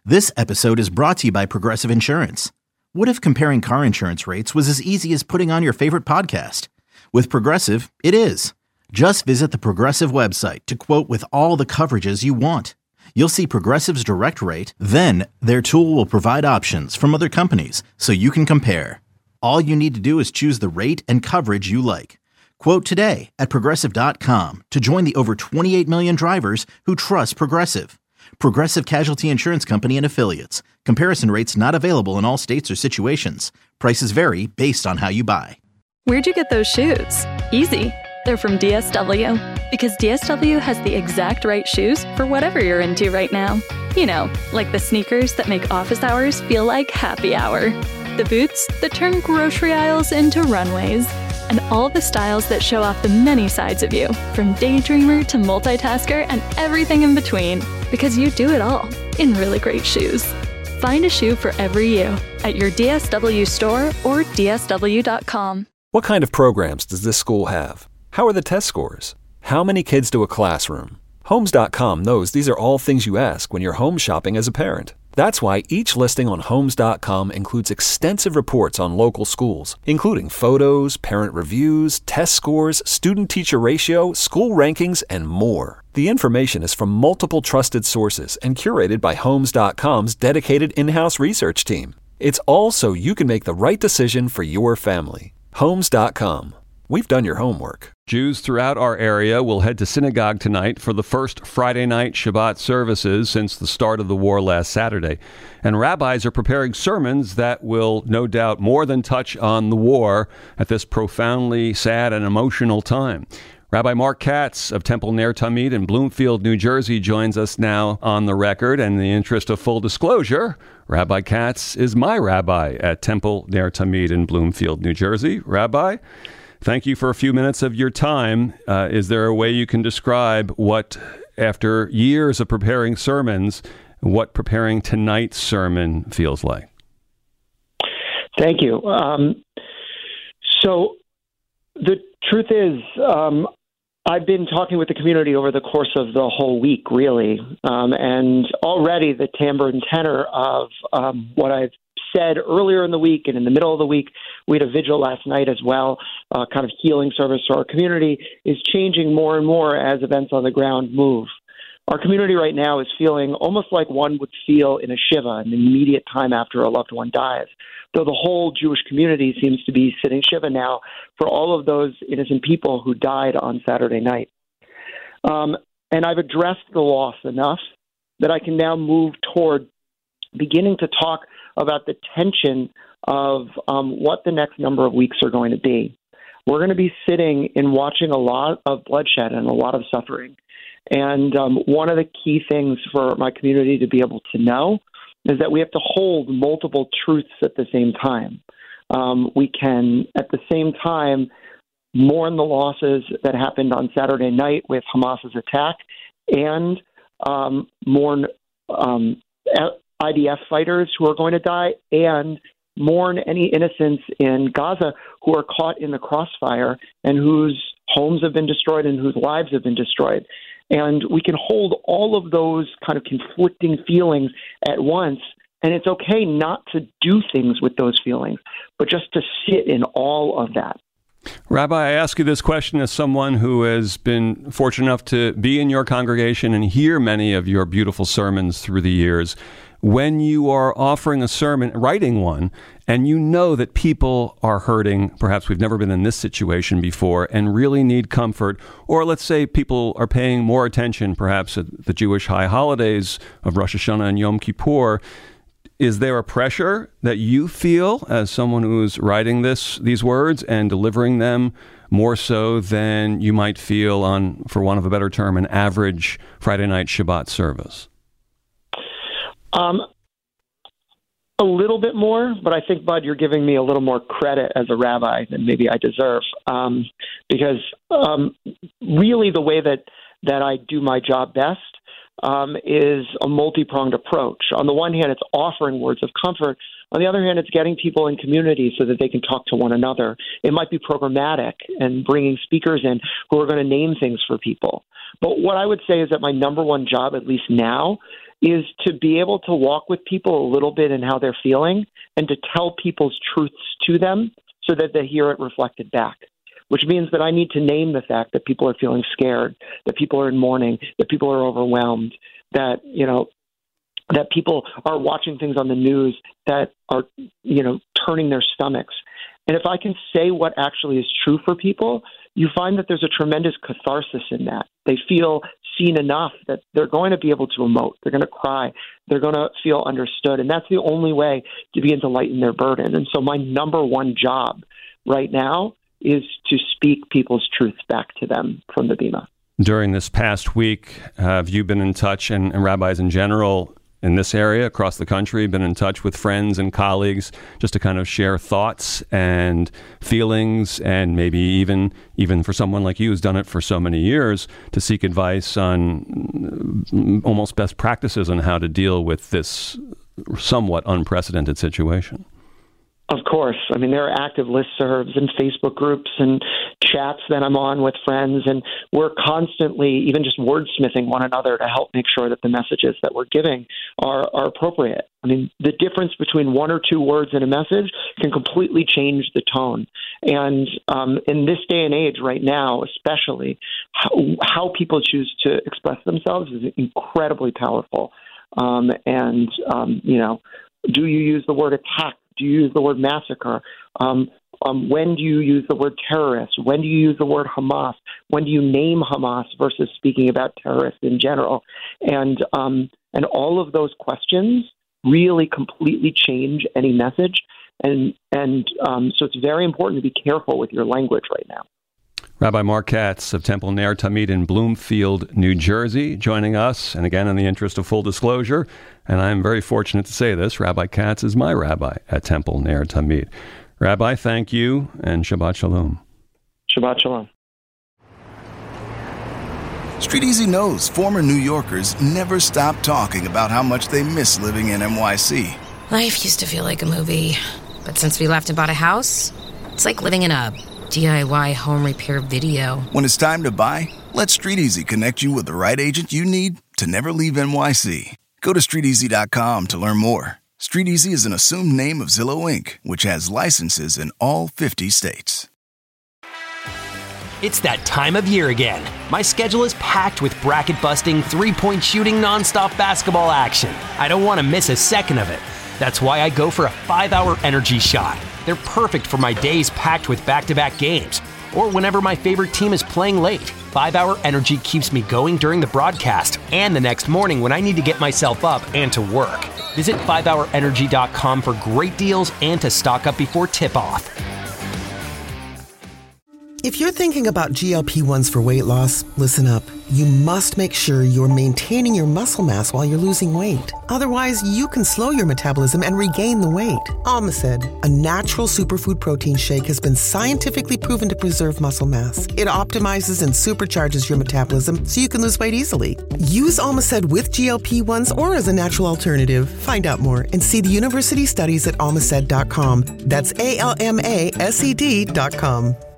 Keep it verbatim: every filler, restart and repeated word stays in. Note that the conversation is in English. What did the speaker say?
This episode is brought to you by Progressive Insurance. What if comparing car insurance rates was as easy as putting on your favorite podcast? With Progressive, it is. Just visit the Progressive website to quote with all the coverages you want. You'll see Progressive's direct rate, then their tool will provide options from other companies so you can compare. All you need to do is choose the rate and coverage you like. Quote today at progressive dot com to join the over twenty-eight million drivers who trust Progressive. Progressive Casualty Insurance Company and Affiliates. Comparison rates not available in all states or situations. Prices vary based on how you buy. Where'd you get those shoes? Easy. They're from D S W. Because D S W has the exact right shoes for whatever you're into right now. You know, like the sneakers that make office hours feel like happy hour. The boots that turn grocery aisles into runways. And all the styles that show off the many sides of you, from daydreamer to multitasker and everything in between. Because you do it all in really great shoes. Find a shoe for every you at your D S W store or D S W dot com. What kind of programs does this school have? How are the test scores? How many kids do a classroom? Homes dot com knows these are all things you ask when you're home shopping as a parent. That's why each listing on Homes dot com includes extensive reports on local schools, including photos, parent reviews, test scores, student-teacher ratio, school rankings, and more. The information is from multiple trusted sources and curated by Homes dot com's dedicated in-house research team. It's all so you can make the right decision for your family. Homes dot com. We've done your homework. Jews throughout our area will head to synagogue tonight for the first Friday night Shabbat services since the start of the war last Saturday. And rabbis are preparing sermons that will no doubt more than touch on the war at this profoundly sad and emotional time. Rabbi Mark Katz of Temple Ner Tamid in Bloomfield, New Jersey, joins us now on the record. And in the interest of full disclosure, Rabbi Katz is my rabbi at Temple Ner Tamid in Bloomfield, New Jersey. Rabbi, thank you for a few minutes of your time. Uh, is there a way you can describe what, after years of preparing sermons, what preparing tonight's sermon feels like? Thank you. Um, so the truth is, um, I've been talking with the community over the course of the whole week, really, um, and already the timbre and tenor of um, what I've said earlier in the week and in the middle of the week, we had a vigil last night as well, uh, kind of healing service to our community, is changing more and more as events on the ground move. Our community right now is feeling almost like one would feel in a shiva, an immediate time after a loved one dies, though the whole Jewish community seems to be sitting shiva now for all of those innocent people who died on Saturday night. Um, and I've addressed the loss enough that I can now move toward beginning to talk about the tension of um, what the next number of weeks are going to be. We're going to be sitting and watching a lot of bloodshed and a lot of suffering. And um, one of the key things for my community to be able to know is that we have to hold multiple truths at the same time. Um, we can, at the same time, mourn the losses that happened on Saturday night with Hamas's attack and um, mourn um, I D F fighters who are going to die and mourn any innocents in Gaza who are caught in the crossfire and whose homes have been destroyed and whose lives have been destroyed. And we can hold all of those kind of conflicting feelings at once. And it's okay not to do things with those feelings, but just to sit in all of that. Rabbi, I ask you this question as someone who has been fortunate enough to be in your congregation and hear many of your beautiful sermons through the years. When you are offering a sermon, writing one, and you know that people are hurting, perhaps we've never been in this situation before, and really need comfort, or let's say people are paying more attention, perhaps at the Jewish high holidays of Rosh Hashanah and Yom Kippur, is there a pressure that you feel as someone who's writing this, these words and delivering them more so than you might feel on, for want of a better term, an average Friday night Shabbat service? Um, a little bit more, but I think, Bud, you're giving me a little more credit as a rabbi than maybe I deserve, um, because um, really the way that, that I do my job best um, is a multi-pronged approach. On the one hand, it's offering words of comfort. On the other hand, it's getting people in community so that they can talk to one another. It might be programmatic and bringing speakers in who are going to name things for people. But what I would say is that my number one job, at least now, is to be able to walk with people a little bit in how they're feeling and to tell people's truths to them so that they hear it reflected back, which means that I need to name the fact that people are feeling scared, that people are in mourning, that people are overwhelmed, that, you know, that people are watching things on the news that are, you know, turning their stomachs. And if I can say what actually is true for people, you find that there's a tremendous catharsis in that. They feel seen enough that they're going to be able to emote. They're going to cry. They're going to feel understood. And that's the only way to begin to lighten their burden. And so my number one job right now is to speak people's truths back to them from the Bima. During this past week, have you been in touch, and, and rabbis in general, in this area, across the country, been in touch with friends and colleagues just to kind of share thoughts and feelings, and maybe even even for someone like you who's done it for so many years, to seek advice on almost best practices on how to deal with this somewhat unprecedented situation? Of course. I mean, there are active listservs and Facebook groups and chats that I'm on with friends, and we're constantly even just wordsmithing one another to help make sure that the messages that we're giving are, are appropriate. I mean, the difference between one or two words in a message can completely change the tone. And um, in this day and age right now, especially, how, how people choose to express themselves is incredibly powerful. Um, and, um, you know, do you use the word attack? Do you use the word massacre? Um, um, when do you use the word terrorist? When do you use the word Hamas? When do you name Hamas versus speaking about terrorists in general? And um, and all of those questions really completely change any message. And and um, so it's very important to be careful with your language right now. Rabbi Mark Katz of Temple Ner Tamid in Bloomfield, New Jersey, joining us. And again, in the interest of full disclosure, and I'm very fortunate to say this, Rabbi Katz is my rabbi at Temple Ner Tamid. Rabbi, thank you, and Shabbat Shalom. Shabbat Shalom. Street Easy knows former New Yorkers never stop talking about how much they miss living in N Y C. Life used to feel like a movie, but since we left and bought a house, it's like living in a D I Y home repair video. When it's time to buy, let Street Easy connect you with the right agent you need to never leave N Y C. Go to street easy dot com to learn more. Street Easy is an assumed name of Zillow Incorporated, which has licenses in all fifty states. It's that time of year again. My schedule is packed with bracket-busting, three-point shooting, nonstop basketball action. I don't want to miss a second of it. That's why I go for a five-hour energy shot. They're perfect for my days packed with back-to-back games, or whenever my favorite team is playing late. five-hour Energy keeps me going during the broadcast and the next morning when I need to get myself up and to work. Visit five hour energy dot com for great deals and to stock up before tip-off. If you're thinking about G L P one s for weight loss, listen up. You must make sure you're maintaining your muscle mass while you're losing weight. Otherwise, you can slow your metabolism and regain the weight. Almacid, a natural superfood protein shake, has been scientifically proven to preserve muscle mass. It optimizes and supercharges your metabolism so you can lose weight easily. Use Almacid with G L P one s or as a natural alternative. Find out more and see the university studies at almacid dot com. That's A L M A S E D dot com.